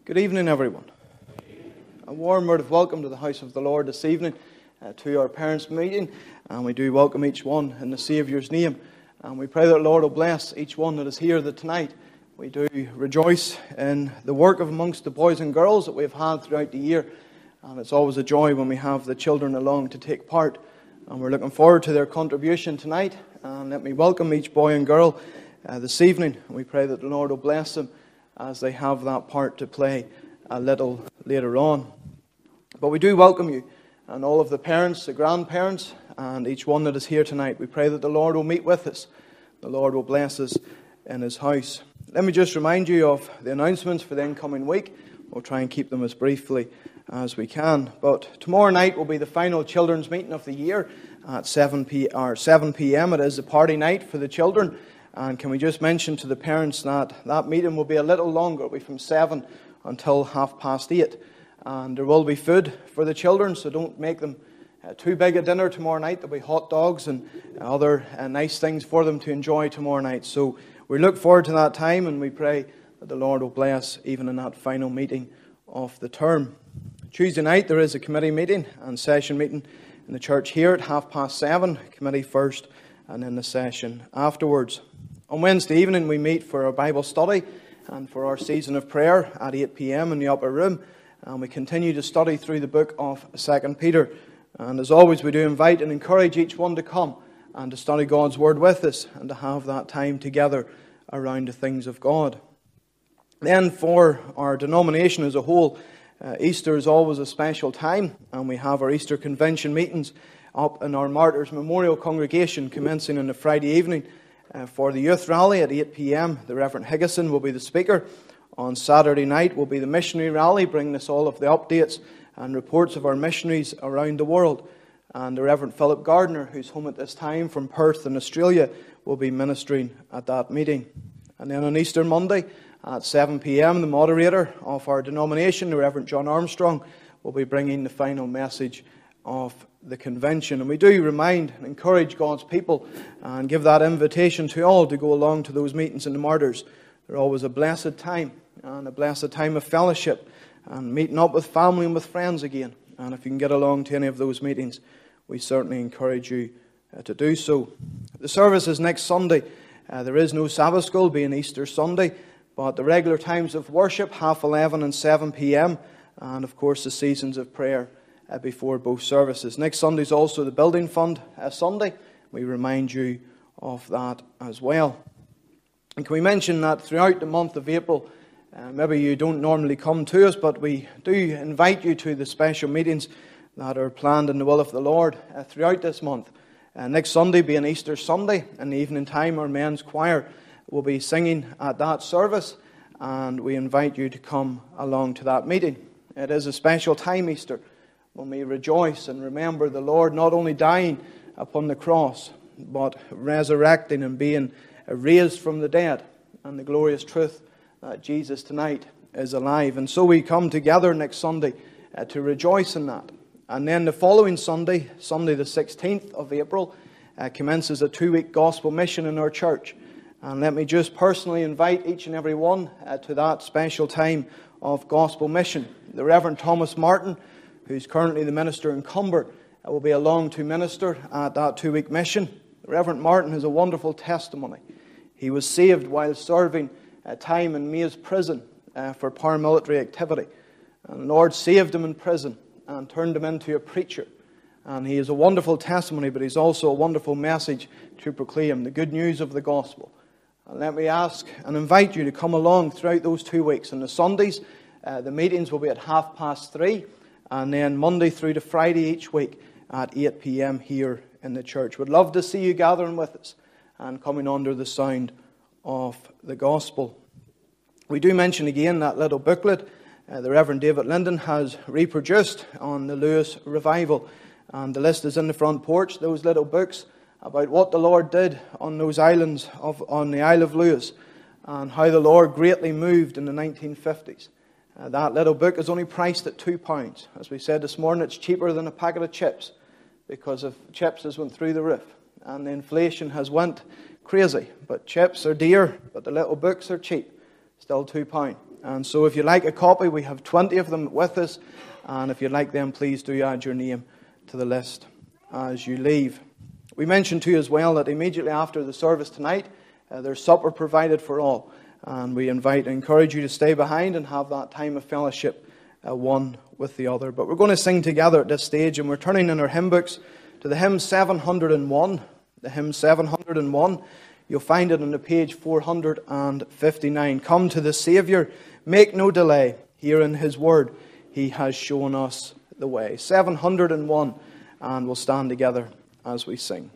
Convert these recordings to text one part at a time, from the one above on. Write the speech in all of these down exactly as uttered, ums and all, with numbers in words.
Good evening, everyone. A warm word of welcome to the house of the Lord this evening, uh, to our parents' meeting, and we do welcome each one in the Saviour's name. And we pray that the Lord will bless each one that is here tonight. We do rejoice in the work of amongst the boys and girls that we've had throughout the year, and it's always a joy when we have the children along to take part. And we're looking forward to their contribution tonight. And let me welcome each boy and girl uh, this evening. We pray that the Lord will bless them as they have that part to play a little later on. But we do welcome you and all of the parents, the grandparents, and each one that is here tonight. We pray that the Lord will meet with us. The Lord will bless us in His house. Let me just remind you of the announcements for the incoming week. We'll try and keep them as briefly as we can. But tomorrow night will be the final children's meeting of the year at seven p.m. It is the party night for the children. And can we just mention to the parents that that meeting will be a little longer. It'll be from seven until half past eight. And there will be food for the children, so don't make them uh, too big a dinner tomorrow night. There'll be hot dogs and other uh, nice things for them to enjoy tomorrow night. So we look forward to that time, and we pray that the Lord will bless even in that final meeting of the term. Tuesday night there is a committee meeting and session meeting in the church here at half past seven. Committee first and then the session afterwards. On Wednesday evening we meet for our Bible study and for our season of prayer at eight p.m. in the upper room. And we continue to study through the book of Second Peter. And as always, we do invite and encourage each one to come and to study God's Word with us and to have that time together around the things of God. Then for our denomination as a whole, uh, Easter is always a special time, and we have our Easter convention meetings up in our Martyrs Memorial congregation commencing on the Friday evening uh, for the youth rally at eight p.m. The Reverend Higgison will be the speaker. On Saturday night will be the missionary rally, bringing us all of the updates and reports of our missionaries around the world. And the Reverend Philip Gardner, who's home at this time from Perth in Australia, will be ministering at that meeting. And then on Easter Monday at seven p.m, the moderator of our denomination, the Reverend John Armstrong, will be bringing the final message of the convention. And we do remind and encourage God's people and give that invitation to all to go along to those meetings in the Martyrs. They're always a blessed time and a blessed time of fellowship and meeting up with family and with friends again. And if you can get along to any of those meetings, we certainly encourage you uh, to do so. The service is next Sunday. Uh, there is no Sabbath school, being Easter Sunday, but the regular times of worship, half eleven and seven p.m, and of course the seasons of prayer uh, before both services. Next Sunday is also the Building Fund uh, Sunday. We remind you of that as well. And can we mention that throughout the month of April, uh, maybe you don't normally come to us, but we do invite you to the special meetings that are planned in the will of the Lord uh, throughout this month. Uh, next Sunday being Easter Sunday, in the evening time our men's choir will be singing at that service, and we invite you to come along to that meeting. It is a special time, Easter, when we rejoice and remember the Lord not only dying upon the cross, but resurrecting and being raised from the dead, and the glorious truth that Jesus tonight is alive. And so we come together next Sunday uh, to rejoice in that. And then the following Sunday, Sunday the sixteenth of April, uh, commences a two-week gospel mission in our church. And let me just personally invite each and every one uh, to that special time of gospel mission. The Reverend Thomas Martin, who's currently the minister in Cumber, uh, will be along to minister at that two-week mission. The Reverend Martin has a wonderful testimony. He was saved while serving a time in Mays prison uh, for paramilitary activity. And the Lord saved him in prison and turned him into a preacher. And he has a wonderful testimony, but he's also a wonderful message to proclaim, the good news of the gospel. And let me ask and invite you to come along throughout those two weeks. On the Sundays, uh, the meetings will be at half past three, and then Monday through to Friday each week at eight p.m. here in the church. We'd love to see you gathering with us and coming under the sound of the gospel. We do mention again that little booklet uh, the Reverend David Linden has reproduced on the Lewis revival, and the list is in the front porch. Those little books about what the Lord did on those islands of on the Isle of Lewis, and how the Lord greatly moved in the nineteen fifties. Uh, that little book is only priced at two pounds. As we said this morning, it's cheaper than a packet of chips, because of chips has went through the roof, and the inflation has went crazy. But chips are dear, but the little books are cheap, still two pounds. And so if you'd like a copy, we have twenty of them with us. And if you'd like them, please do add your name to the list as you leave. We mentioned to you as well that immediately after the service tonight, uh, there's supper provided for all. And we invite and encourage you to stay behind and have that time of fellowship, uh, one with the other. But we're going to sing together at this stage, and we're turning in our hymn books to the hymn seven hundred and one. The hymn seven hundred and one. You'll find it on the page four hundred fifty-nine. Come to the Saviour, make no delay. Here in His Word, He has shown us the way. seven hundred and one, and we'll stand together as we sing.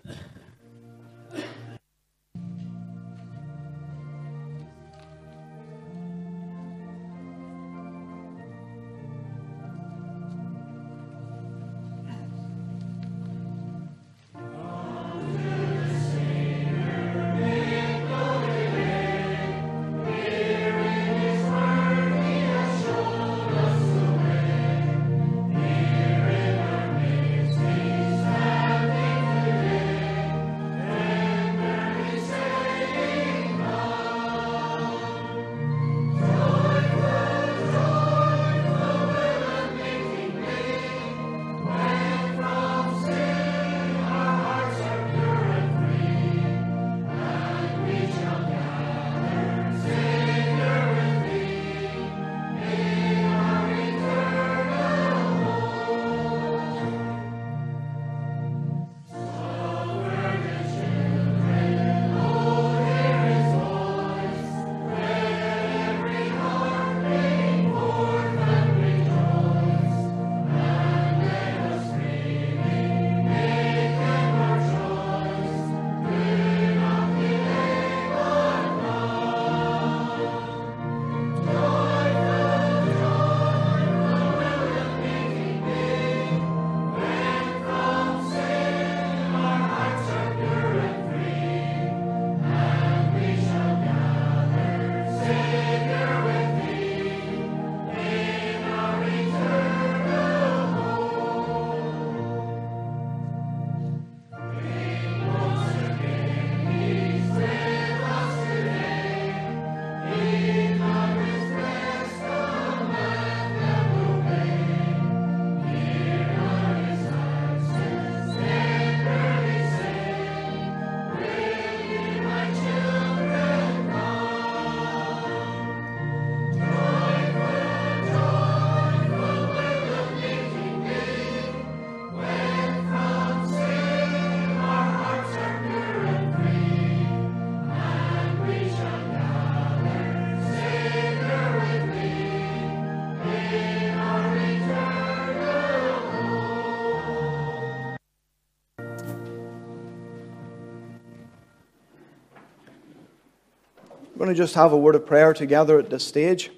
We're going to just have a word of prayer together at this stage.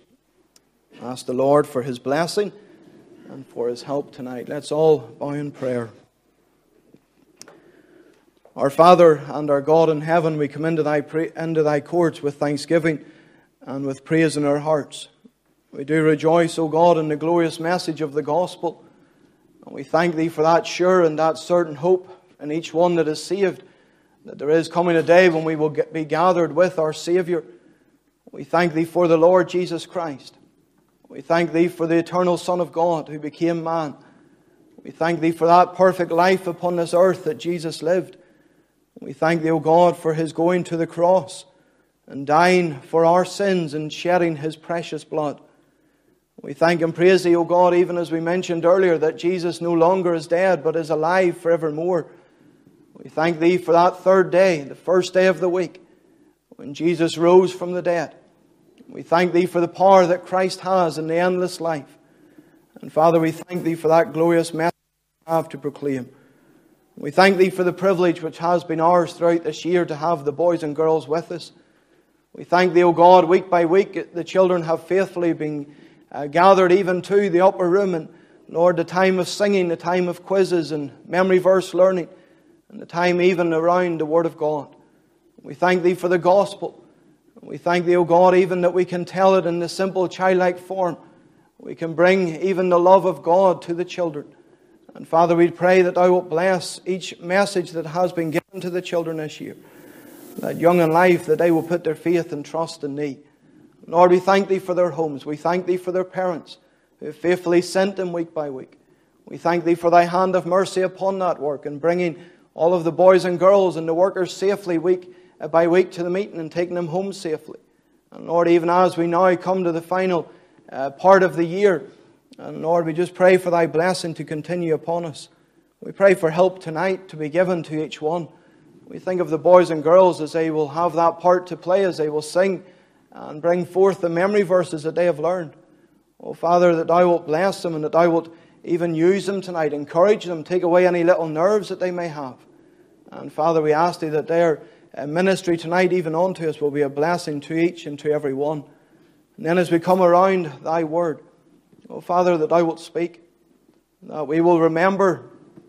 Ask the Lord for His blessing and for His help tonight. Let's all bow in prayer. Our Father and our God in heaven, we come into thy, pra- into thy courts with thanksgiving and with praise in our hearts. We do rejoice, O God, in the glorious message of the gospel. And we thank Thee for that sure and that certain hope in each one that is saved, that there is coming a day when we will get, be gathered with our Saviour. We thank Thee for the Lord Jesus Christ. We thank Thee for the eternal Son of God who became man. We thank Thee for that perfect life upon this earth that Jesus lived. We thank Thee, O God, for His going to the cross and dying for our sins and shedding His precious blood. We thank and praise Thee, O God, even as we mentioned earlier, that Jesus no longer is dead but is alive forevermore. We thank Thee for that third day, the first day of the week, when Jesus rose from the dead. We thank Thee for the power that Christ has in the endless life. And Father, we thank Thee for that glorious message we have to proclaim. We thank Thee for the privilege which has been ours throughout this year to have the boys and girls with us. We thank Thee, O God, week by week the children have faithfully been uh, gathered even to the upper room. And Lord, the time of singing, the time of quizzes and memory verse learning, and the time even around the Word of God. We thank Thee for the gospel. We thank Thee, O God, even that we can tell it in the simple childlike form. We can bring even the love of God to the children. And Father, we pray that Thou wilt bless each message that has been given to the children this year. That young in life, that they will put their faith and trust in Thee. Lord, we thank Thee for their homes. We thank Thee for their parents who have faithfully sent them week by week. We thank Thee for Thy hand of mercy upon that work and bringing all of the boys and girls and the workers safely week by week to the meeting and taking them home safely. And Lord, even as we now come to the final uh, part of the year, and Lord, we just pray for Thy blessing to continue upon us. We pray for help tonight to be given to each one. We think of the boys and girls as they will have that part to play, as they will sing and bring forth the memory verses that they have learned. Oh, Father, that Thou wilt bless them and that Thou wilt even use them tonight, encourage them, take away any little nerves that they may have. And Father, we ask Thee that their ministry tonight, even unto us, will be a blessing to each and to every one. And then as we come around Thy Word, oh Father, that Thou wilt speak, that we will remember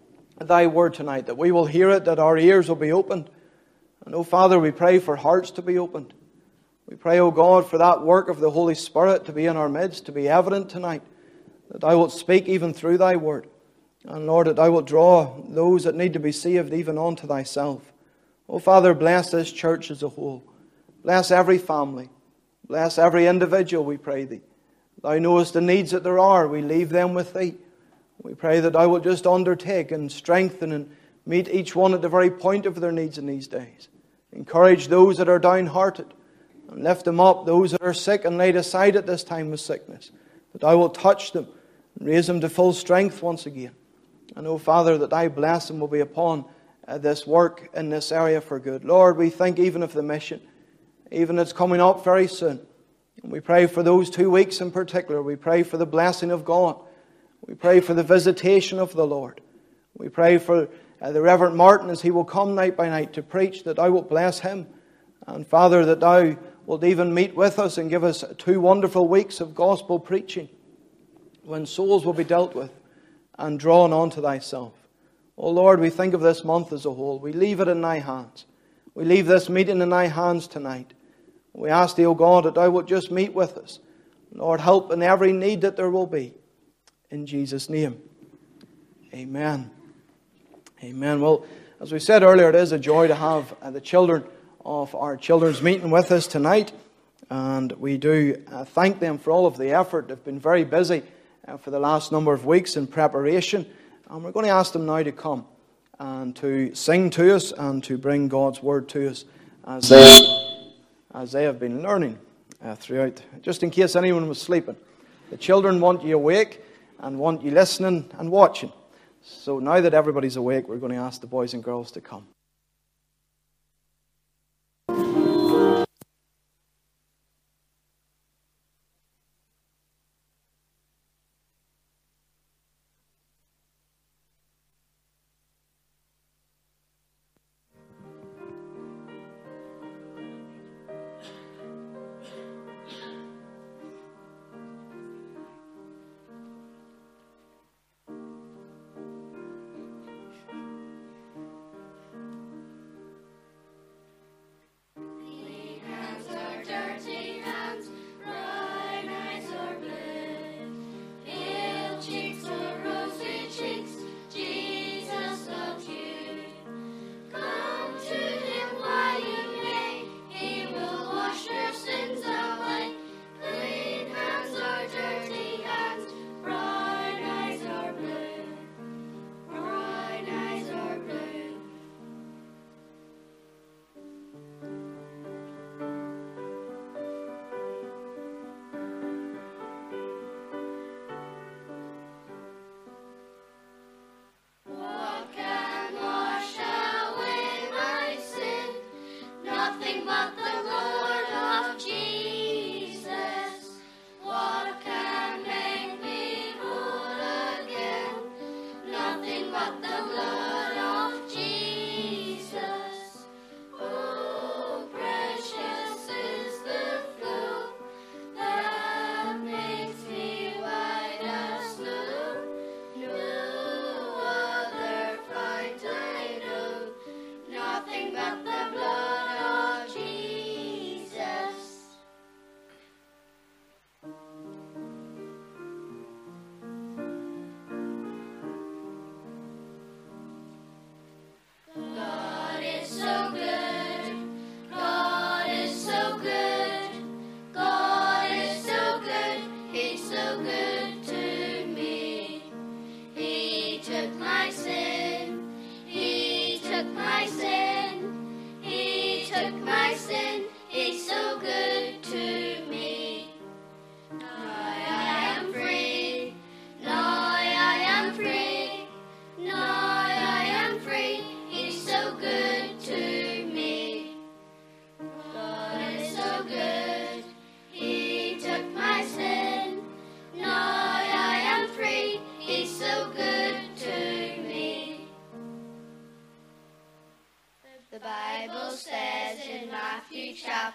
Thy Word tonight, that we will hear it, that our ears will be opened. And oh Father, we pray for hearts to be opened. We pray, oh God, for that work of the Holy Spirit to be in our midst, to be evident tonight, that Thou wilt speak even through Thy Word. And Lord, that Thou wilt draw those that need to be saved even unto Thyself. Oh Father, bless this church as a whole. Bless every family. Bless every individual, we pray Thee. Thou knowest the needs that there are. We leave them with Thee. We pray that Thou wilt just undertake and strengthen and meet each one at the very point of their needs in these days. Encourage those that are downhearted and lift them up, those that are sick and laid aside at this time with sickness. That Thou wilt touch them and raise them to full strength once again. And, oh Father, that Thy blessing will be upon uh, this work in this area for good. Lord, we think even of the mission, even it's coming up very soon. And we pray for those two weeks in particular. We pray for the blessing of God. We pray for the visitation of the Lord. We pray for uh, the Reverend Martin as he will come night by night to preach, that Thou wilt bless him. And Father, that Thou wilt even meet with us and give us two wonderful weeks of gospel preaching, when souls will be dealt with and drawn unto Thyself. Oh Lord, we think of this month as a whole. We leave it in Thy hands. We leave this meeting in Thy hands tonight. We ask Thee, O God, that Thou wilt just meet with us. Lord, help in every need that there will be. In Jesus' name. Amen. Amen. Well, as we said earlier, it is a joy to have uh, the children of our children's meeting with us tonight. And we do uh, thank them for all of the effort. They've been very busy uh, for the last number of weeks in preparation. And we're going to ask them now to come and to sing to us and to bring God's Word to us as they, as they have been learning uh, throughout. Just in case anyone was sleeping. The children want you awake and want you listening and watching. So now that everybody's awake, we're going to ask the boys and girls to come.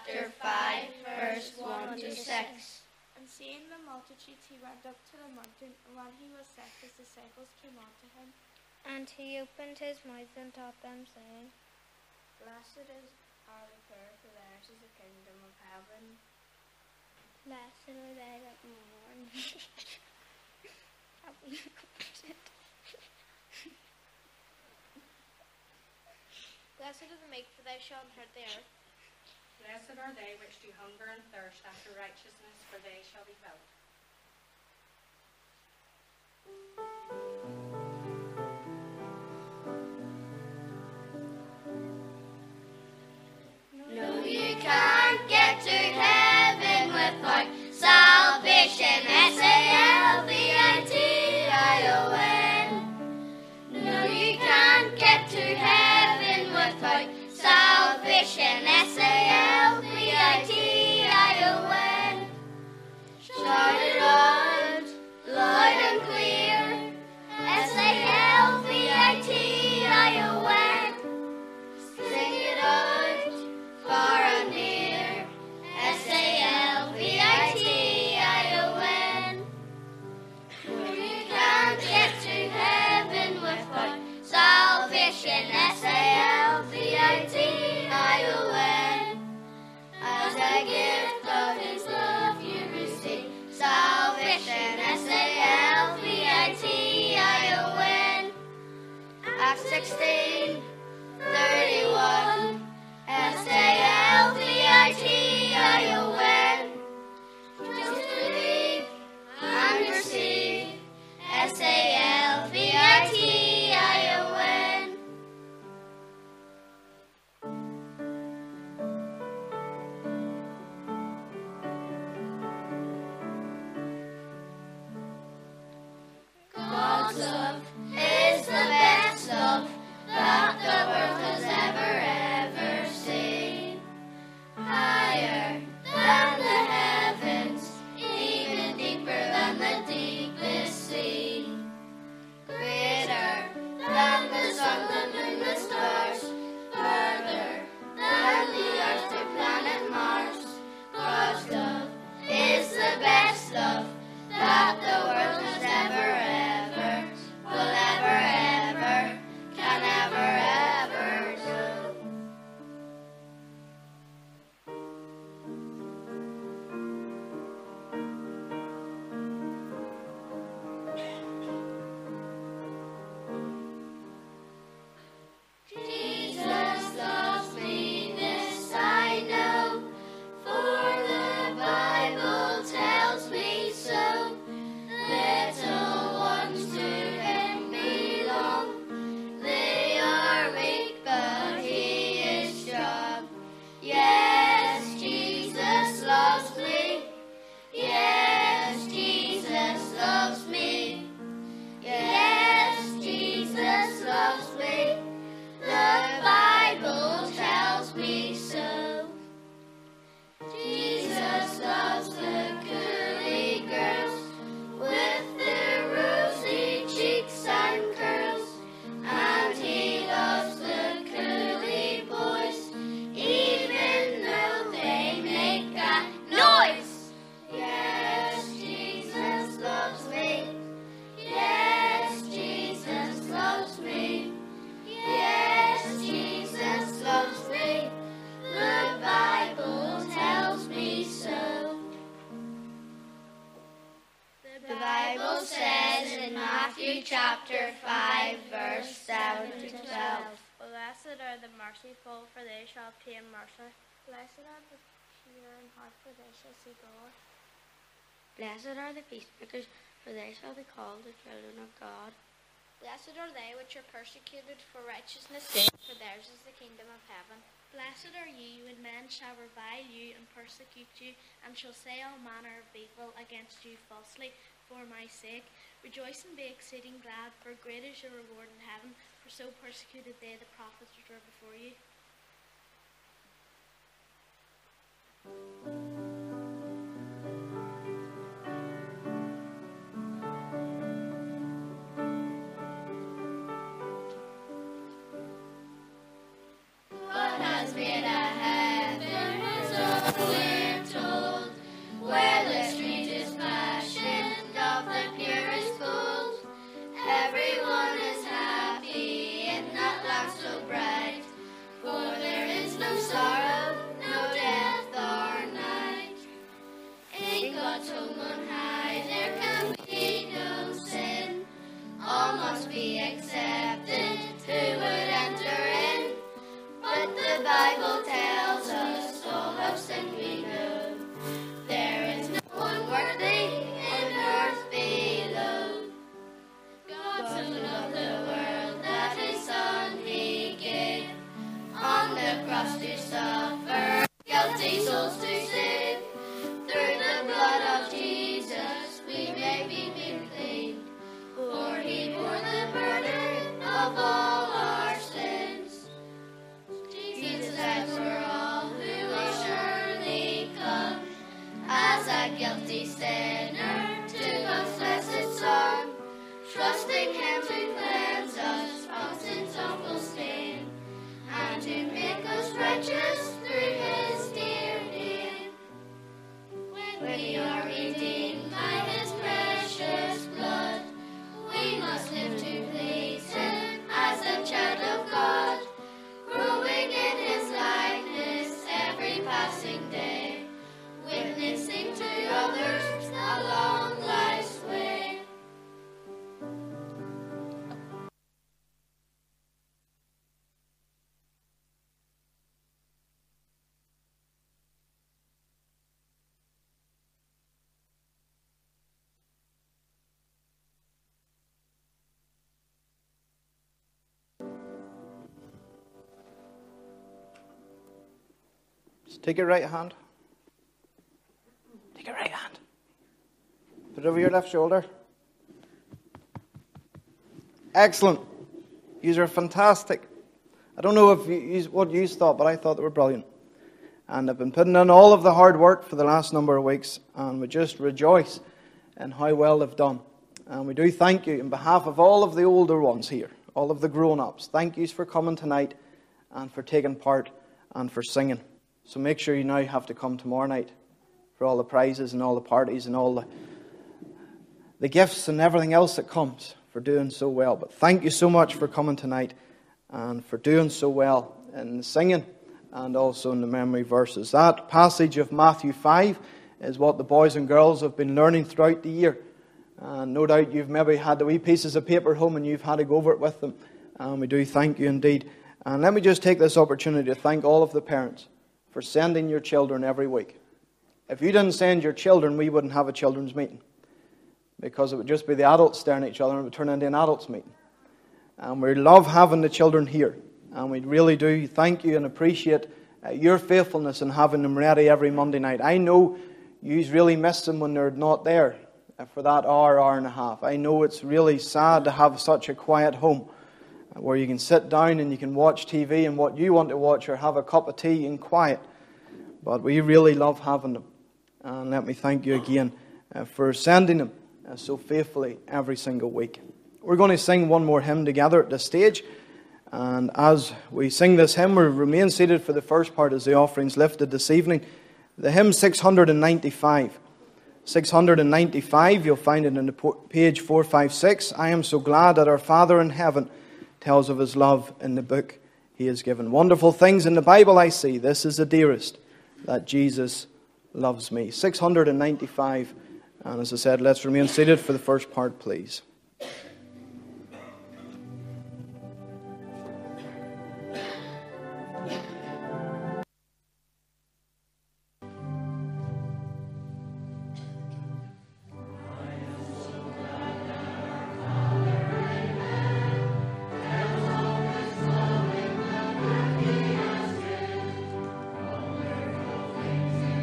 chapter five, verse one to six. And seeing the multitudes, he went up to the mountain, and when he was set, his disciples came unto him. And he opened his mouth and taught them, saying, Blessed is are the poor, for theirs is the kingdom of heaven. Blessed are they that mourn. Blessed are the meek, for they shall inherit the earth. Blessed are they which do hunger and thirst after righteousness, for they shall be filled. No, you can't get to heaven without salvation. S A L V I T I O N. No, you can't get to heaven without salvation. S A L V I T I O N. Shout it out, loud and clear. S A L V I T I O N. Sing it out, far and near. S A L V I T I O N. No, you can't get to heaven without salvation. S A L V I T I O N. As a gift of his love you receive salvation. S A L V I T I O N. Acts sixteen thirty-one. S A L V I T I O N. Just believe and receive. S A L V I T I O N. God's love is the best love that the world has ever, ever seen. Higher than the heavens, even deeper than the deepest sea. Greater than the sun, the moon, the stars, further than the earth to planet Mars. God's love is the best love that the world has ever, ever, will ever, ever, can ever, ever know. Jesus loves me, this I know, for the Bible tells me so. Little ones to him belong. They are weak, but he is strong. Yes, Jesus loves me. Yes, Jesus loves me. Yes, Jesus loves me. The Bible tells me so. Jesus loves the coolie girls with their rosy cheeks and curls, and he loves the coolie boys, even though they make a noise. Yes, Jesus loves me. Yes, Jesus loves me. Yes, Jesus loves me. The Bible tells me so. The Bible says in Matthew chapter five, verse seven to twelve. Blessed are the merciful, for they shall obtain mercy. Blessed are the pure in heart, for they shall see God. Blessed are the peacemakers, for they shall be called the children of God. Blessed are they which are persecuted for righteousness' sake, for theirs is the kingdom of heaven. Blessed are ye when men shall revile you and persecute you, and shall say all manner of evil against you falsely for my sake. Rejoice and be exceeding glad, for great is your reward in heaven, for so persecuted they the prophets which were before you. What has made a heaven so Take your right hand. Take your right hand. Put it over your left shoulder. Excellent. You are fantastic. I don't know if you, what you thought, but I thought they were brilliant. And I've been putting in all of the hard work for the last number of weeks, and we just rejoice in how well they've done. And we do thank you on behalf of all of the older ones here, all of the grown-ups. Thank you for coming tonight and for taking part and for singing. So make sure you now have to come tomorrow night for all the prizes and all the parties and all the, the gifts and everything else that comes for doing so well. But thank you so much for coming tonight and for doing so well in the singing and also in the memory verses. That passage of Matthew five is what the boys and girls have been learning throughout the year. And no doubt you've maybe had the wee pieces of paper home and you've had to go over it with them. And we do thank you indeed. And let me just take this opportunity to thank all of the parents for sending your children every week. If you didn't send your children, we wouldn't have a children's meeting. Because it would just be the adults staring at each other and it would turn into an adults meeting. And we love having the children here. And we really do thank you and appreciate uh, your faithfulness in having them ready every Monday night. I know you really miss them when they're not there uh, for that hour, hour and a half. I know it's really sad to have such a quiet home uh, where you can sit down and you can watch T V and what you want to watch or have a cup of tea in quiet. But we really love having them. And let me thank you again uh, for sending them uh, so faithfully every single week. We're going to sing one more hymn together at this stage. And as we sing this hymn, we remain seated for the first part as the offering's lifted this evening. The hymn six hundred ninety-five. six hundred ninety-five, you'll find it in the page four fifty-six. I am so glad that our Father in heaven tells of his love in the book he has given. Wonderful things in the Bible I see. This is the dearest, that Jesus loves me. six hundred ninety-five. And as I said, let's remain seated for the first part, please.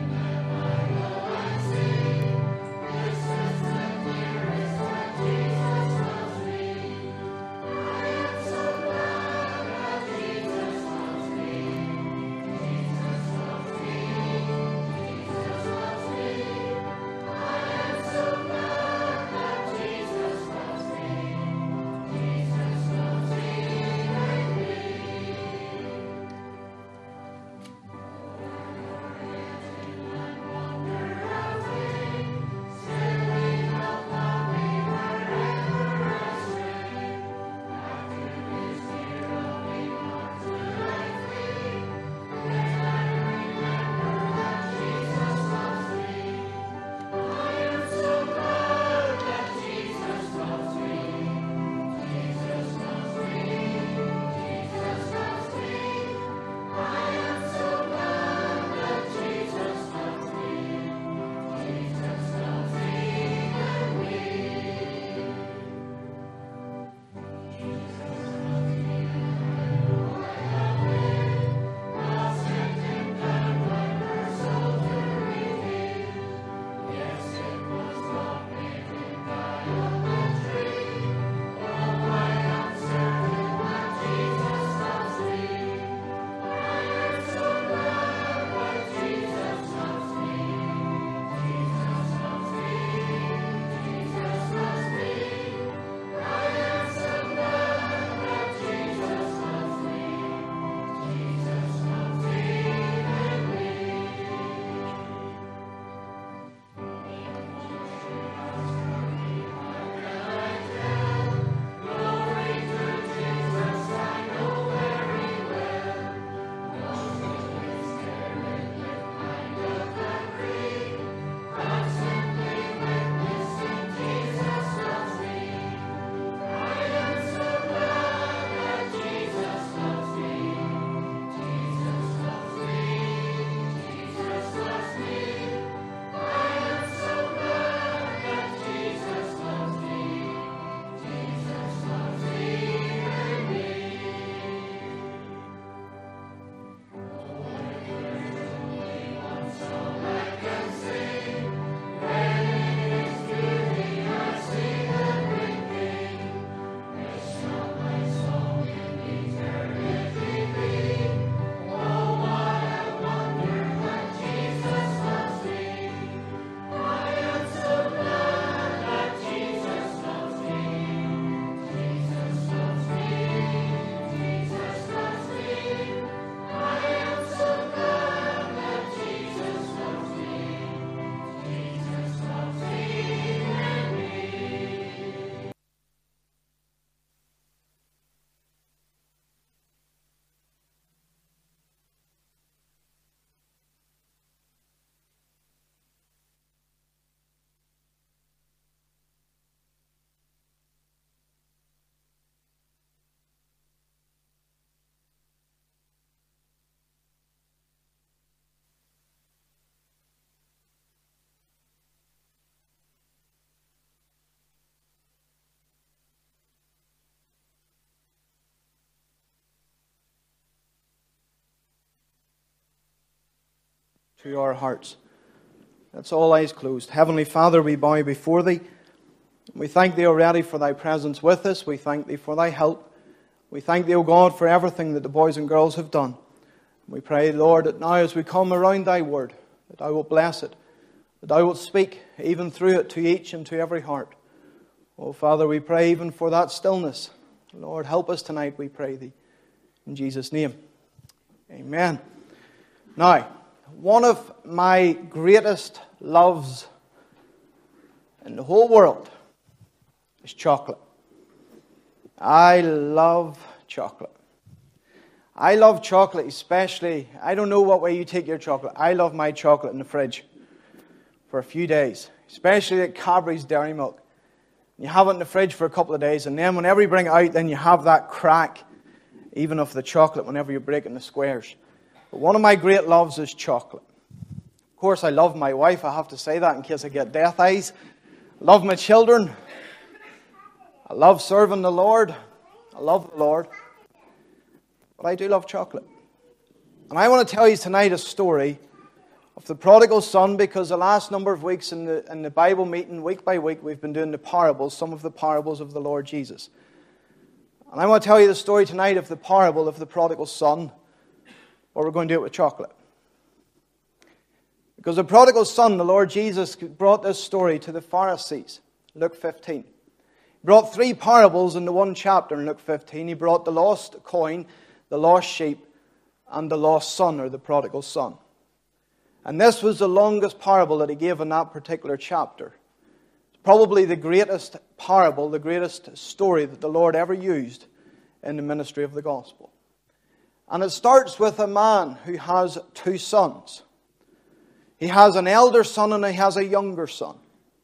Jesus. to our hearts. That's all eyes closed. Heavenly Father, we bow before Thee. We thank Thee already for Thy presence with us. We thank Thee for Thy help. We thank Thee, O God, for everything that the boys and girls have done. We pray, Lord, that now as we come around Thy word, that Thou wilt bless it, that Thou wilt speak even through it to each and to every heart. Oh, Father, we pray even for that stillness. Lord, help us tonight, we pray Thee. In Jesus' name, amen. Now, one of my greatest loves in the whole world is chocolate. I love chocolate. I love chocolate especially. I don't know what way you take your chocolate. I love my chocolate in the fridge for a few days, especially at Cadbury's Dairy Milk. You have it in the fridge for a couple of days, and then whenever you bring it out, then you have that crack, even of the chocolate, whenever you break it in the squares. But one of my great loves is chocolate. Of course, I love my wife. I have to say that in case I get death eyes. I love my children. I love serving the Lord. I love the Lord. But I do love chocolate. And I want to tell you tonight a story of the prodigal son, because the last number of weeks in the, in the Bible meeting, week by week, we've been doing the parables, some of the parables of the Lord Jesus. And I want to tell you the story tonight of the parable of the prodigal son, but we're going to do it with chocolate. Because the prodigal son, the Lord Jesus brought this story to the Pharisees, Luke fifteen. He brought three parables in the one chapter in Luke fifteen. He brought the lost coin, the lost sheep, and the lost son, or the prodigal son. And this was the longest parable that he gave in that particular chapter. It's probably the greatest parable, the greatest story that the Lord ever used in the ministry of the gospel. And it starts with a man who has two sons. He has an elder son and he has a younger son.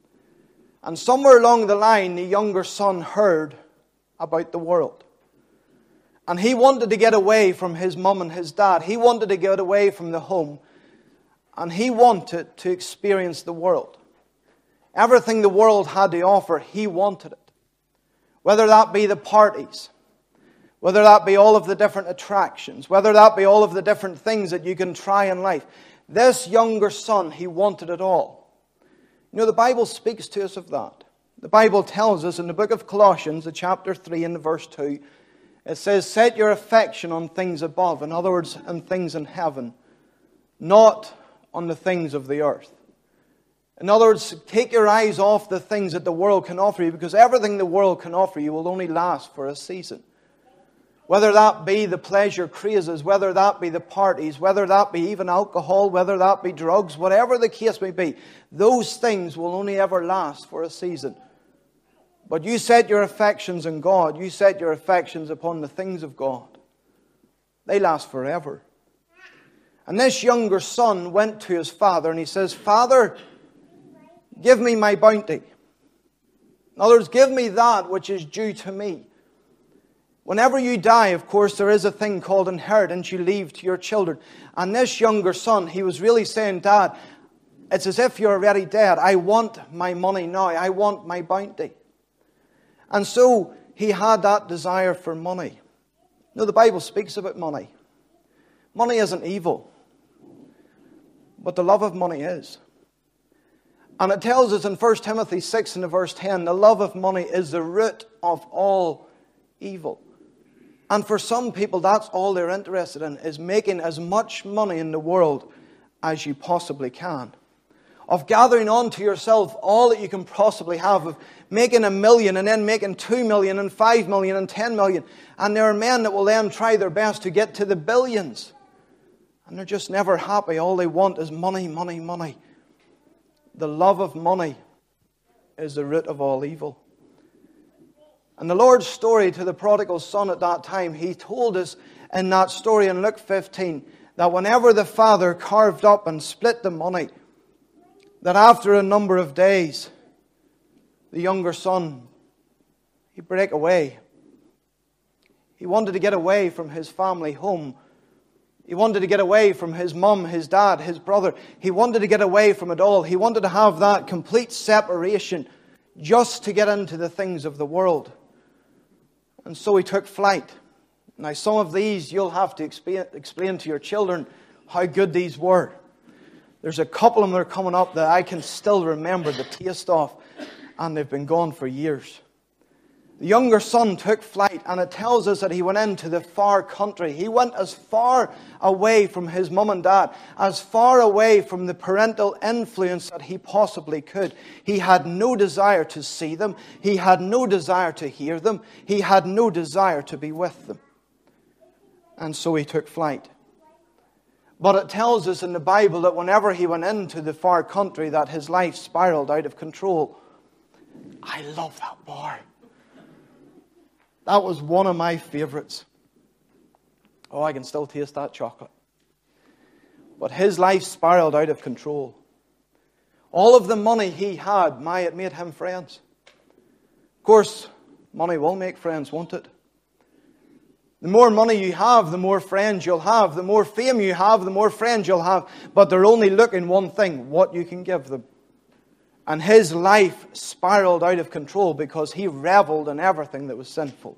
And somewhere along the line, the younger son heard about the world. And he wanted to get away from his mum and his dad. He wanted to get away from the home. And he wanted to experience the world. Everything the world had to offer, he wanted it. Whether that be the parties, whether that be all of the different attractions, whether that be all of the different things that you can try in life. This younger son, he wanted it all. You know, the Bible speaks to us of that. The Bible tells us in the book of Colossians, the chapter three and the verse two, it says, set your affection on things above. In other words, on things in heaven, not on the things of the earth. In other words, take your eyes off the things that the world can offer you, because everything the world can offer you will only last for a season. Whether that be the pleasure crazes, whether that be the parties, whether that be even alcohol, whether that be drugs, whatever the case may be, those things will only ever last for a season. But you set your affections on God, you set your affections upon the things of God. They last forever. And this younger son went to his father and he says, Father, give me my bounty. In other words, give me that which is due to me. Whenever you die, of course, there is a thing called inheritance you leave to your children. And this younger son, he was really saying, Dad, it's as if you're already dead. I want my money now. I want my bounty. And so he had that desire for money. You know, the Bible speaks about money. Money isn't evil. But the love of money is. And it tells us in First Timothy six and verse ten, the love of money is the root of all evil. And for some people, that's all they're interested in, is making as much money in the world as you possibly can. Of gathering onto yourself all that you can possibly have, of making a million and then making two million and five million and ten million. And there are men that will then try their best to get to the billions. And they're just never happy. All they want is money, money, money. The love of money is the root of all evil. And the Lord's story to the prodigal son at that time, he told us in that story in Luke fifteen, that whenever the father carved up and split the money, that after a number of days, the younger son, he'd break away. He wanted to get away from his family home. He wanted to get away from his mum, his dad, his brother. He wanted to get away from it all. He wanted to have that complete separation just to get into the things of the world. And so he took flight. Now, some of these you'll have to explain, explain to your children how good these were. There's a couple of them that are coming up that I can still remember the taste of, and they've been gone for years. The younger son took flight, and it tells us that he went into the far country. He went as far away from his mum and dad, as far away from the parental influence that he possibly could. He had no desire to see them. He had no desire to hear them. He had no desire to be with them. And so he took flight. But it tells us in the Bible that whenever he went into the far country, that his life spiraled out of control. I love that bar. That was one of my favorites. Oh, I can still taste that chocolate. But his life spiraled out of control. All of the money he had, my, it made him friends. Of course, money will make friends, won't it? The more money you have, the more friends you'll have. The more fame you have, the more friends you'll have. But they're only looking one thing, what you can give them. And his life spiraled out of control because he reveled in everything that was sinful.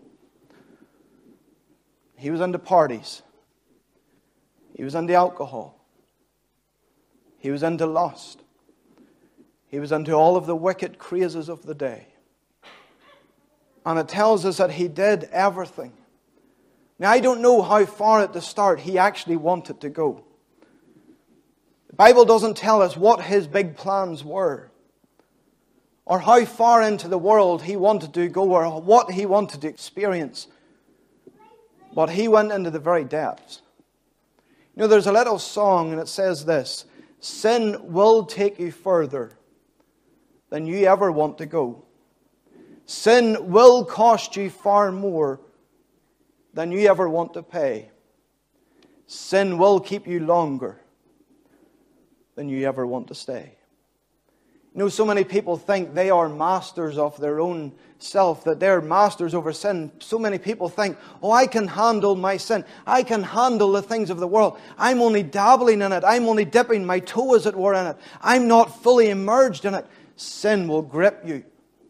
He was into parties. He was into alcohol. He was into lust. He was into all of the wicked crazes of the day. And it tells us that he did everything. Now, I don't know how far at the start he actually wanted to go. The Bible doesn't tell us what his big plans were, or how far into the world he wanted to go, or what he wanted to experience. But he went into the very depths. You know, there's a little song and it says this: sin will take you further than you ever want to go. Sin will cost you far more than you ever want to pay. Sin will keep you longer than you ever want to stay. You know, so many people think they are masters of their own self, that they're masters over sin. So many people think, oh, I can handle my sin. I can handle the things of the world. I'm only dabbling in it. I'm only dipping my toe, as it were, in it. I'm not fully immersed in it. Sin will grip you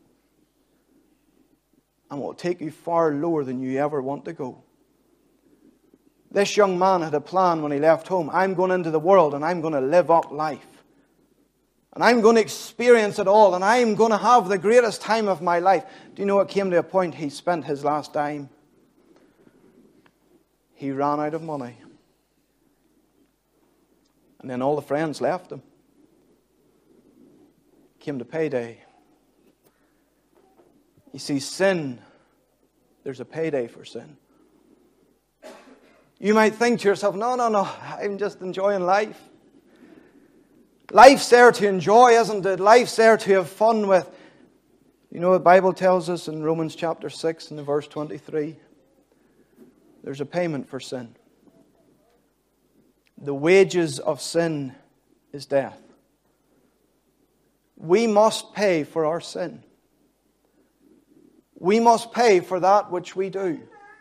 and will take you far lower than you ever want to go. This young man had a plan when he left home. I'm going into the world and I'm going to live up life. And I'm going to experience it all. And I'm going to have the greatest time of my life. Do you know it came to a point he spent his last dime? He ran out of money. And then all the friends left him. Came to payday. You see, sin, there's a payday for sin. You might think to yourself, no, no, no, I'm just enjoying life. Life's there to enjoy, isn't it? Life's there to have fun with. You know, the Bible tells us in Romans chapter six and verse twenty-three, there's a payment for sin. The wages of sin is death. We must pay for our sin. We must pay for that which we do.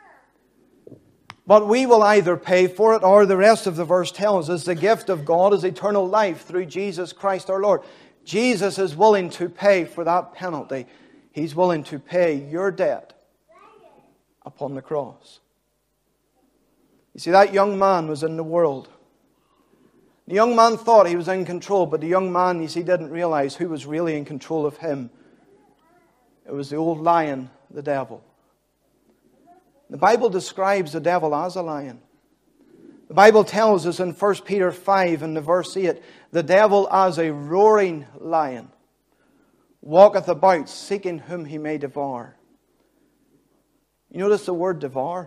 But we will either pay for it, or the rest of the verse tells us the gift of God is eternal life through Jesus Christ our Lord. Jesus is willing to pay for that penalty. He's willing to pay your debt upon the cross. You see, that young man was in the world. The young man thought he was in control, but the young man, you see, didn't realize who was really in control of him. It was the old lion, the devil. The Bible describes the devil as a lion. The Bible tells us in First Peter five and the verse eight, the devil as a roaring lion walketh about, seeking whom he may devour. You notice the word devour?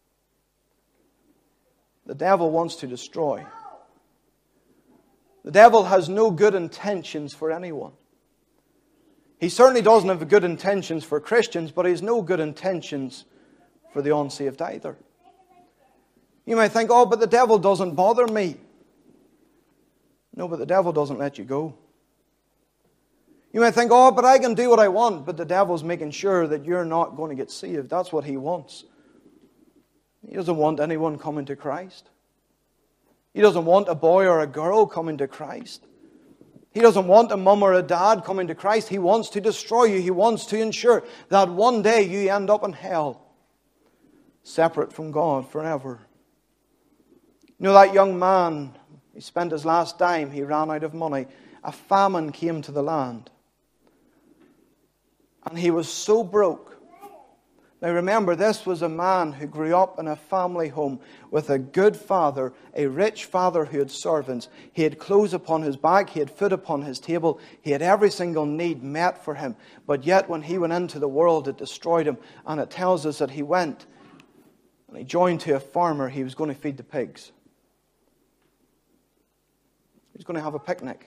The devil wants to destroy. The devil has no good intentions for anyone. He certainly doesn't have good intentions for Christians, but he has no good intentions for the unsaved either. You might think, oh, but the devil doesn't bother me. No, but the devil doesn't let you go. You might think, oh, but I can do what I want, but the devil's making sure that you're not going to get saved. That's what he wants. He doesn't want anyone coming to Christ. He doesn't want a boy or a girl coming to Christ. He doesn't want a mum or a dad coming to Christ. He wants to destroy you. He wants to ensure that one day you end up in hell, separate from God forever. You know, that young man He spent his last dime. He ran out of money. A famine came to the land. And he was so broke. Now remember, this was a man who grew up in a family home with a good father, a rich father who had servants. He had clothes upon his back, he had food upon his table, he had every single need met for him. But yet when he went into the world, it destroyed him. And it tells us that he went and he joined to a farmer. He was going to feed the pigs. He was going to have a picnic.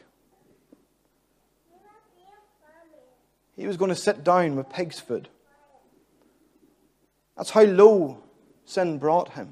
He was going to sit down with pig's food. That's how low sin brought him.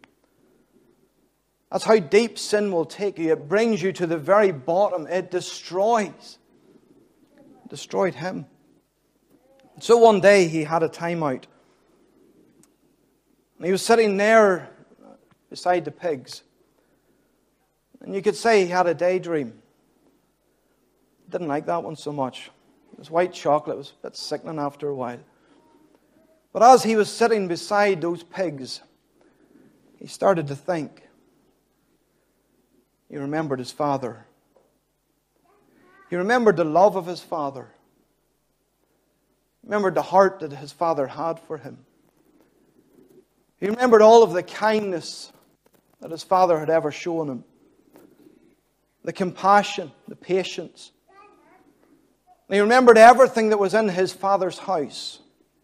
That's how deep sin will take you. It brings you to the very bottom. It destroys. It destroyed him. So one day he had a time out. And he was sitting there beside the pigs. And you could say he had a daydream. Didn't like that one so much. It was white chocolate. It was a bit sickening after a while. But as he was sitting beside those pigs, he started to think. He remembered his father. He remembered the love of his father. He remembered the heart that his father had for him. He remembered all of the kindness that his father had ever shown him. The compassion, the patience. And he remembered everything that was in his father's house.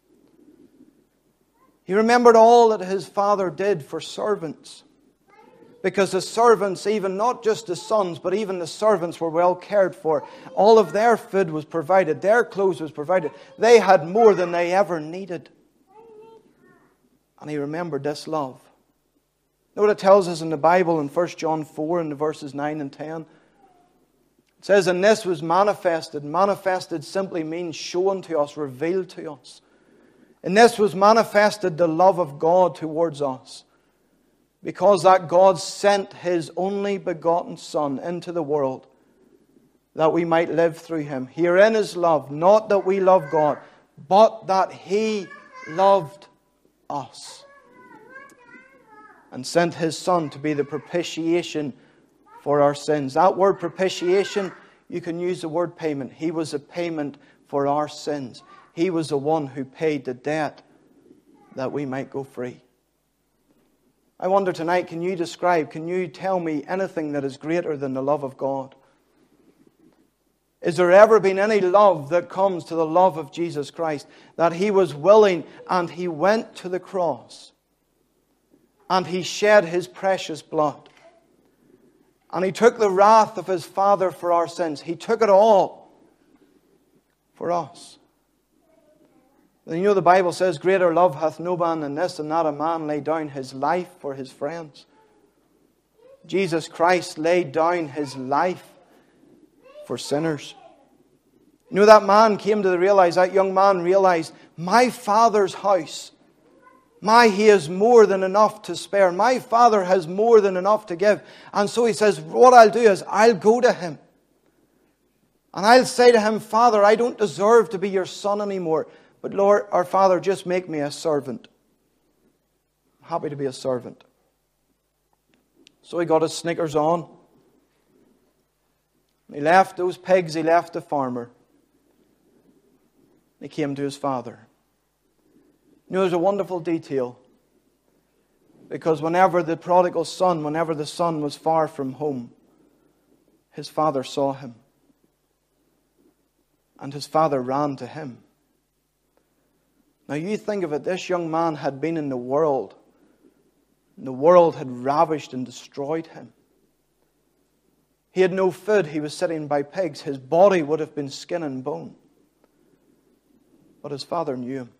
He remembered all that his father did for servants. Because the servants, even not just the sons, but even the servants were well cared for. All of their food was provided. Their clothes was provided. They had more than they ever needed. And he remembered this love. You know what it tells us in the Bible in First John four in the verses nine and ten? It says, and this was manifested. Manifested simply means shown to us, revealed to us. And this was manifested the love of God towards us. Because that God sent His only begotten Son into the world that we might live through Him. Herein is love, not that we love God, but that He loved us. And sent His Son to be the propitiation for our sins. That word propitiation, you can use the word payment. He was a payment for our sins. He was the one who paid the debt that we might go free. I wonder tonight, can you describe, can you tell me anything that is greater than the love of God? Is there ever been any love that comes to the love of Jesus Christ? That He was willing and He went to the cross. And He shed His precious blood. And He took the wrath of His Father for our sins. He took it all for us. And you know the Bible says, greater love hath no man than this, and that a man lay down his life for his friends. Jesus Christ laid down His life for sinners. You know that man came to the realize, that young man realized, my Father's house, my, He has more than enough to spare. My Father has more than enough to give. And so he says, what I'll do is I'll go to Him. And I'll say to Him, Father, I don't deserve to be your son anymore. But Lord, our Father, just make me a servant. I'm happy to be a servant. So he got his sneakers on. He left those pigs, he left the farmer. He came to his father. You know, there's a wonderful detail. Because whenever the prodigal son, whenever the son was far from home, his father saw him. And his father ran to him. Now you think of it, this young man had been in the world. And the world had ravished and destroyed him. He had no food, he was sitting by pigs. His body would have been skin and bone. But his father knew him.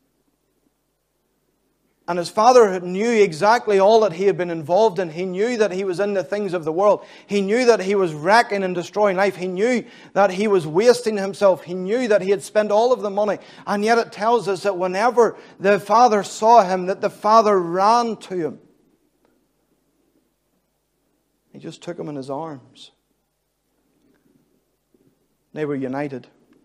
And his father knew exactly all that he had been involved in. He knew that he was in the things of the world. He knew that he was wrecking and destroying life. He knew that he was wasting himself. He knew that he had spent all of the money. And yet it tells us that whenever the father saw him, that the father ran to him. He just took him in his arms. They were united.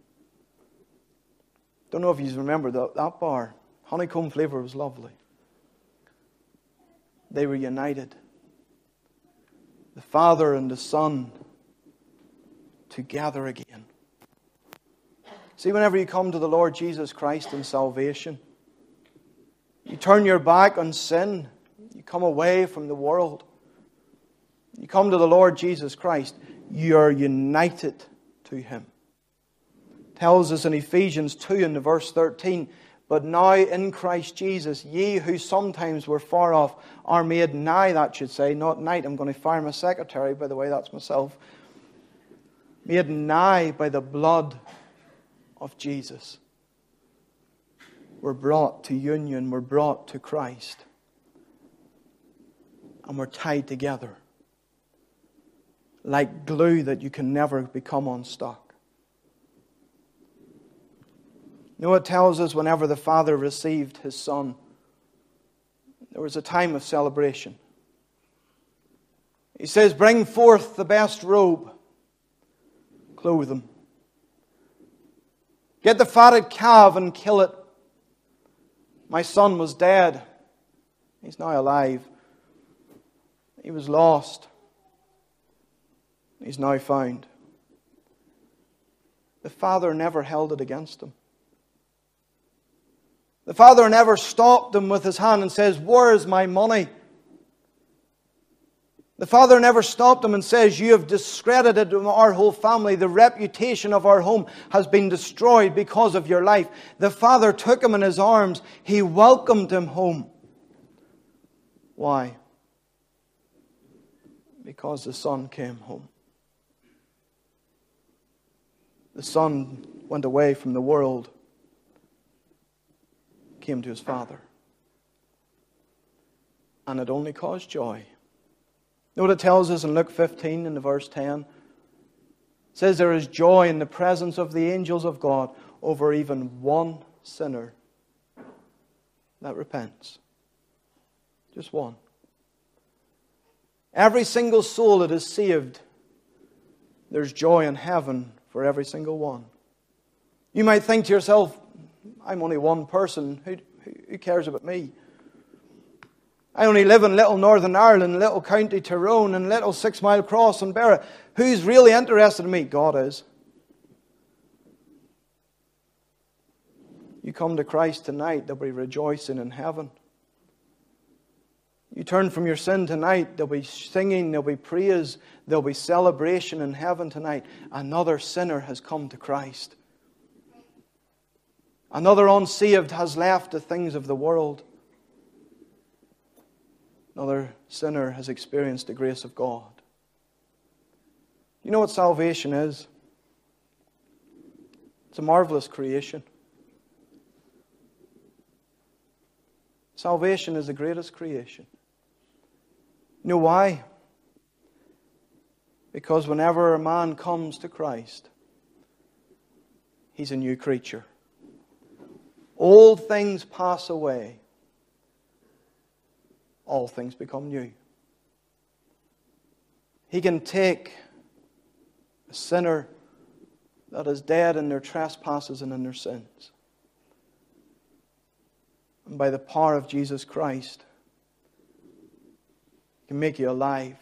Don't know if you remember that, that bar. Honeycomb flavour was lovely. They were united. the Father and the Son together again. See, whenever you come to the Lord Jesus Christ in salvation, you turn your back on sin, you come away from the world, you come to the Lord Jesus Christ, you are united to Him. It tells us in Ephesians two in the verse thirteen, but now in Christ Jesus, ye who sometimes were far off are made nigh, that should say, not night. I'm going to fire my secretary, by the way, that's myself. Made nigh by the blood of Jesus. We're brought to union, we're brought to Christ. And we're tied together. Like glue that you can never become unstuck. You know, it tells us whenever the Father received His Son, there was a time of celebration. He says, bring forth the best robe, clothe Him. Get the fatted calf and kill it. My son was dead. He's now alive. He was lost. He's now found. The Father never held it against Him. The Father never stopped Him with His hand and says, where is my money? The Father never stopped Him and says, you have discredited our whole family. The reputation of our home has been destroyed because of your life. The Father took Him in His arms. He welcomed Him home. Why? Because the Son came home. The Son went away from the world, came to His Father. And it only caused joy. You know what it tells us in Luke fifteen in the verse ten? It says there is joy in the presence of the angels of God over even one sinner that repents. Just one. Every single soul that is saved, there's joy in heaven for every single one. You might think to yourself, I'm only one person. Who, who cares about me? I only live in little Northern Ireland, little County Tyrone, and little Six Mile Cross and Barra. Who's really interested in me? God is. You come to Christ tonight, there'll be rejoicing in heaven. You turn from your sin tonight, there'll be singing, there'll be praise, there'll be celebration in heaven tonight. Another sinner has come to Christ. Another unsaved has left the things of the world. Another sinner has experienced the grace of God. You know what salvation is? It's a marvelous creation. Salvation is the greatest creation. You know why? Because whenever a man comes to Christ, he's a new creature. Old things pass away. All things become new. He can take a sinner that is dead in their trespasses and in their sins, and by the power of Jesus Christ, He can make you alive.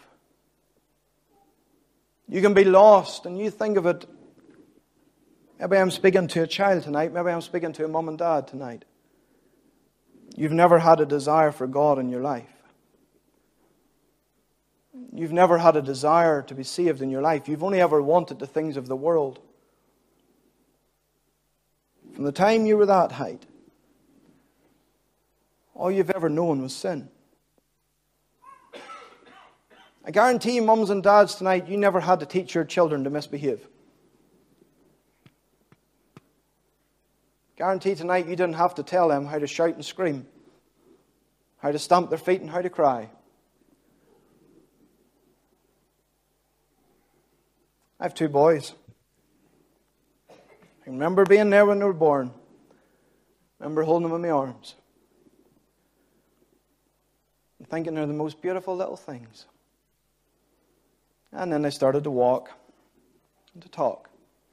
You can be lost, and you think of it, maybe I'm speaking to a child tonight, maybe I'm speaking to a mum and dad tonight. You've never had a desire for God in your life. You've never had a desire to be saved in your life. You've only ever wanted the things of the world. From the time you were that height, all you've ever known was sin. I guarantee you, mums and dads tonight, you never had to teach your children to misbehave. Guarantee tonight you didn't have to tell them how to shout and scream, how to stamp their feet and how to cry. I have two boys. I remember being there when they were born. I remember holding them in my arms and thinking they're the most beautiful little things. And then they started to walk and to talk.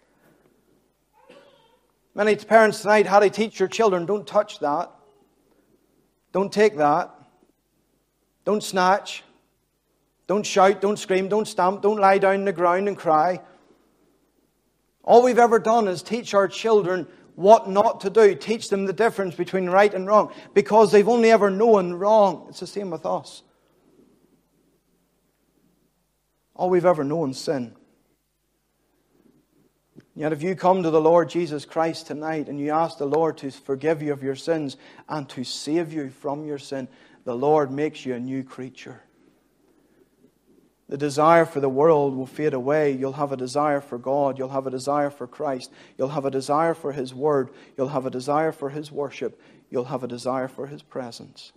Many parents tonight, how to teach your children, don't touch that. Don't take that. Don't snatch. Don't shout, don't scream, don't stamp, don't lie down on the ground and cry. All we've ever done is teach our children what not to do. Teach them the difference between right and wrong. Because they've only ever known wrong. It's the same with us. All we've ever known is sin. Yet if you come to the Lord Jesus Christ tonight and you ask the Lord to forgive you of your sins and to save you from your sin, the Lord makes you a new creature. The desire for the world will fade away. You'll have a desire for God. You'll have a desire for Christ. You'll have a desire for His Word. You'll have a desire for His worship. You'll have a desire for His presence.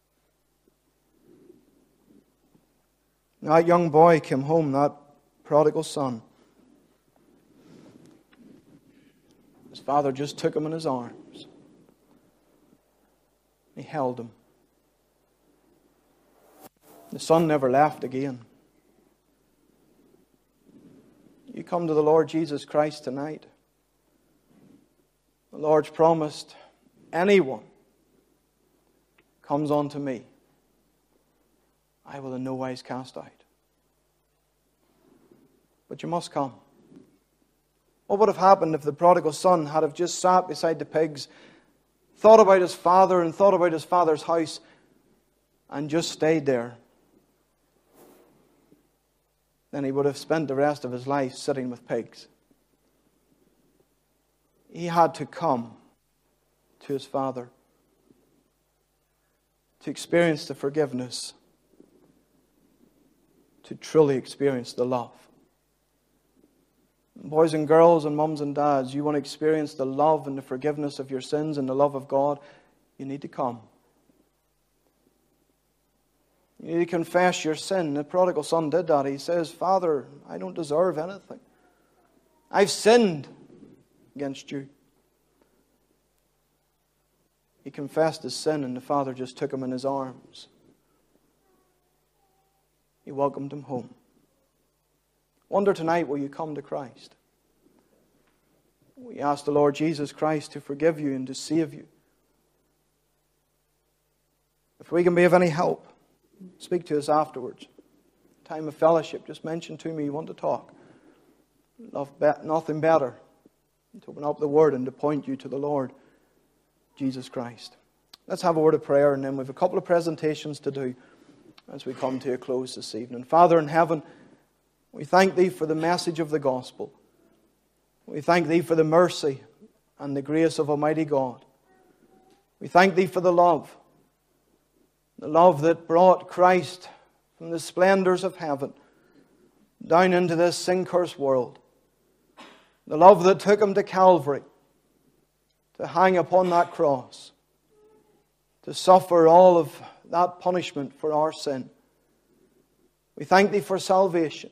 That young boy came home, that prodigal son. His father just took him in his arms. He held him. The son never left again. You come to the Lord Jesus Christ tonight. The Lord's promised, anyone comes unto me, I will in no wise cast out. But you must come. What would have happened if the prodigal son had have just sat beside the pigs, thought about his father and thought about his father's house, and just stayed there? Then he would have spent the rest of his life sitting with pigs. He had to come to his father to experience the forgiveness, to truly experience the love. Boys and girls and mums and dads, you want to experience the love and the forgiveness of your sins and the love of God, you need to come. You need to confess your sin. The prodigal son did that. He says, Father, I don't deserve anything. I've sinned against you. He confessed his sin and the Father just took him in His arms. He welcomed him home. Wonder tonight, will you come to Christ? We ask the Lord Jesus Christ to forgive you and to save you. If we can be of any help, speak to us afterwards. Time of fellowship, just mention to me you want to talk. Love be- nothing better than to open up the Word and to point you to the Lord Jesus Christ. Let's have a word of prayer, and then we have a couple of presentations to do as we come to a close this evening. Father in heaven, we thank Thee for the message of the gospel. We thank Thee for the mercy and the grace of Almighty God. We thank Thee for the love. The love that brought Christ from the splendors of heaven down into this sin-cursed world. The love that took Him to Calvary to hang upon that cross, to suffer all of that punishment for our sin. We thank Thee for salvation.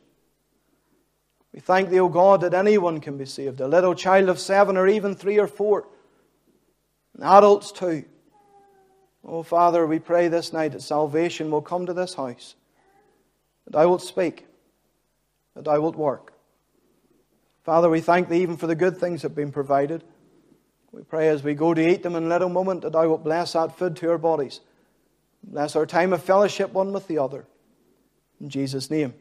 We thank Thee, O God, that anyone can be saved. A little child of seven or even three or four. And adults too. Oh, Father, we pray this night that salvation will come to this house. That Thou wilt speak. That Thou wilt work. Father, we thank Thee even for the good things that have been provided. We pray as we go to eat them in a little moment that Thou wilt bless that food to our bodies. Bless our time of fellowship one with the other. In Jesus' name.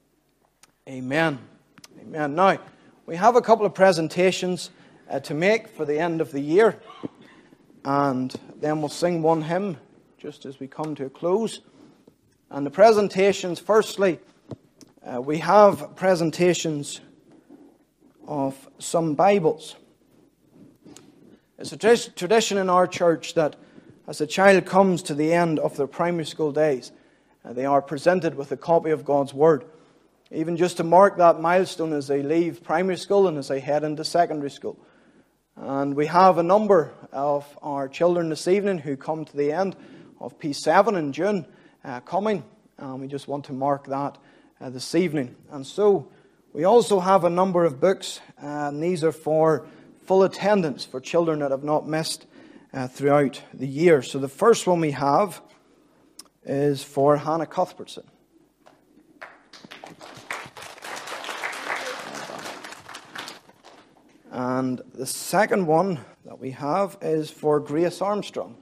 Amen. Amen. Now, we have a couple of presentations uh, to make for the end of the year. And then we'll sing one hymn just as we come to a close. And the presentations, firstly, uh, we have presentations of some Bibles. It's a tra- tradition in our church that as a child comes to the end of their primary school days, uh, they are presented with a copy of God's Word. Even just to mark that milestone as they leave primary school and as they head into secondary school. And we have a number of our children this evening who come to the end of P seven in June uh, coming. And we just want to mark that uh, this evening. And so we also have a number of books. Uh, and these are for full attendance for children that have not missed uh, throughout the year. So the first one we have is for Hannah Cuthbertson. And the second one that we have is for Grace Armstrong.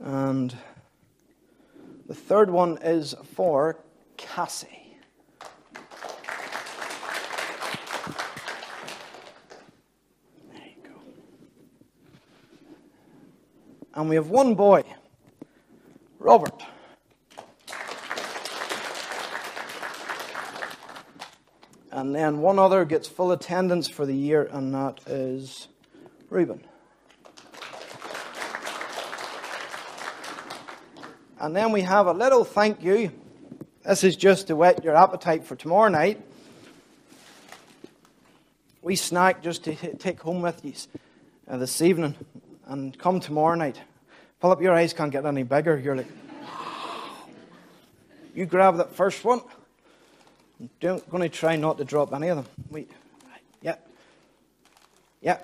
And the third one is for Cassie. There you go. And we have one boy, Robert. And then one other gets full attendance for the year, and that is Reuben. And then we have a little thank you. This is just to whet your appetite for tomorrow night. We snack just to take home with you uh, this evening. And come tomorrow night. Philip, your eyes can't get any bigger. You're like, you grab that first one. I'm going to try not to drop any of them. Wait. Yeah. Yeah.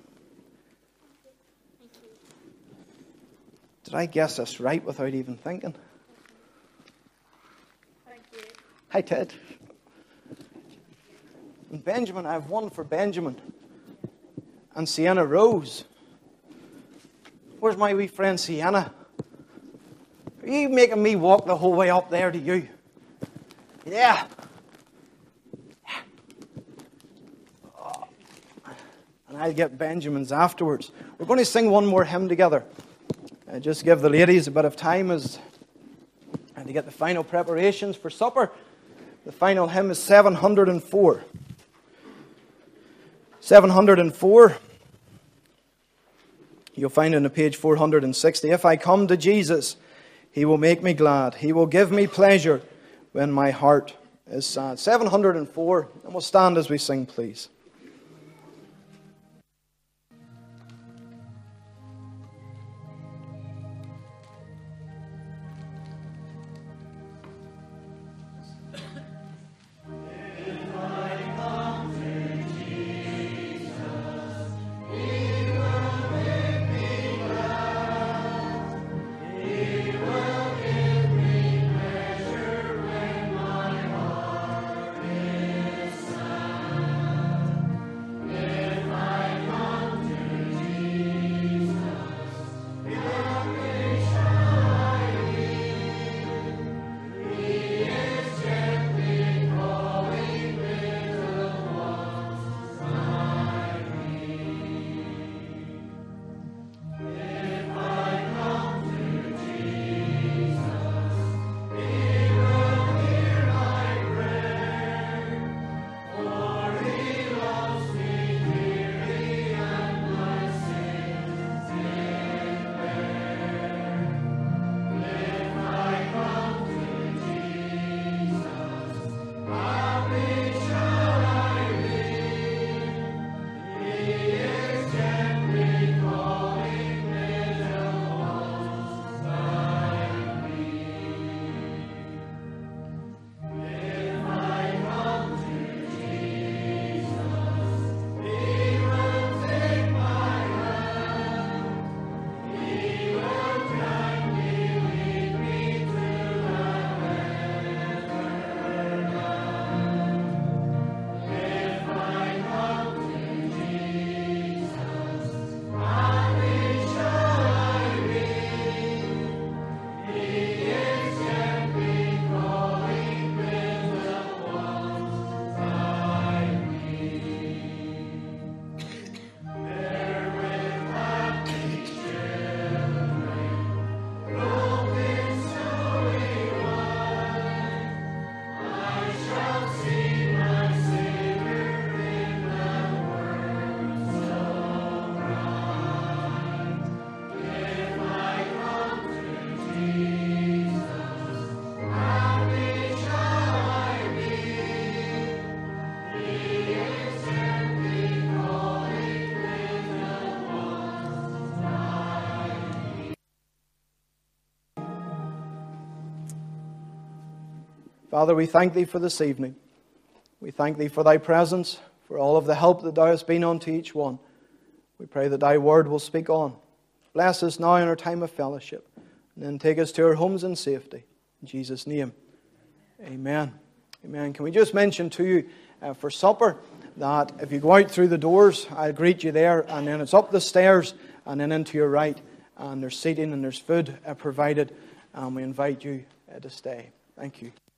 Did I guess this right without even thinking? Thank you. Hi, Ted. And Benjamin, I have one for Benjamin. And Sienna Rose. Where's my wee friend Sienna? Are you making me walk the whole way up there to you? Yeah. Oh. And I'll get Benjamin's afterwards. We're going to sing one more hymn together. Uh, just give the ladies a bit of time as and to get the final preparations for supper. The final hymn is seven hundred four. seven hundred four. You'll find it on page four hundred sixty. If I come to Jesus, He will make me glad. He will give me pleasure when my heart is sad. seven hundred four. And we'll stand as we sing, please. Father, we thank Thee for this evening. We thank Thee for Thy presence, for all of the help that Thou hast been unto each one. We pray that Thy word will speak on. Bless us now in our time of fellowship, and then take us to our homes in safety. In Jesus' name, amen. Amen. Can we just mention to you uh, for supper that if you go out through the doors, I'll greet you there, and then it's up the stairs and then into your right. and there's seating and there's food uh, provided, and we invite you uh, to stay. Thank you.